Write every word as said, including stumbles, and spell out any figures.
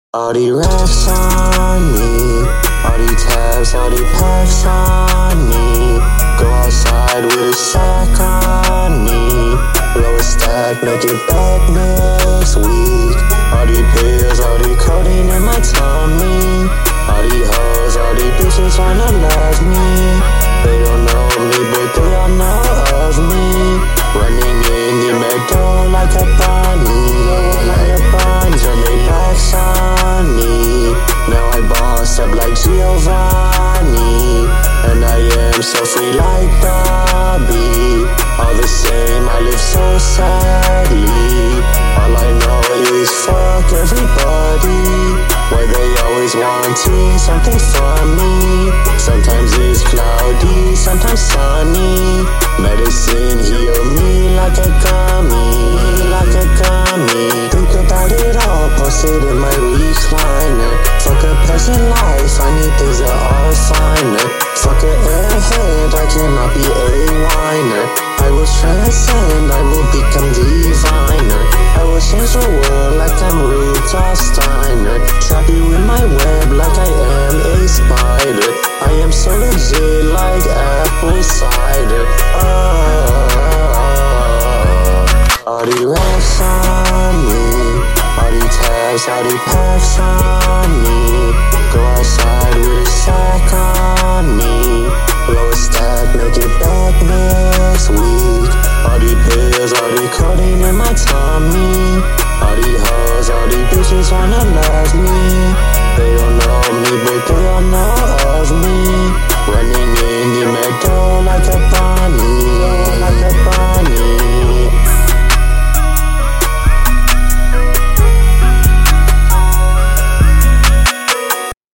All the racks on me, all the tabs, all the packs on me. Go outside with a sack on me. Blow a stack, make it back next week. All the pills, all the codeine in my tummy. All the hoes, all the bitches wanna love me. They don't know me, but they all know of me. Running in the meadow like a bunny, like a bunny. Turn they backs on me. Now I boss up like Giovanni, and I am so free like Bobby. All the same, I live so sadly. All I know is fuck everybody. Why they always wanting something from me. Sometimes it's cloudy, sometimes sunny. Medicine heal me like a gummy, like a gummy. Think about it all, posted in my recliner. Fuck a peasant life, I need things that are finer. Fuck a airhead, I cannot be a whiner. I will transcend, I will become diviner. I will change the world like I'm Rudolph Steiner. Trap you in my web like I am a spider. I am so legit like apple cider. Oh, all the racks on me, all the tabs, all the packs on me. Go outside with a sack on me. Blow a stack, make it back next week. All the pills, all the codeine in my tummy. All the hoes, all the bitches wanna love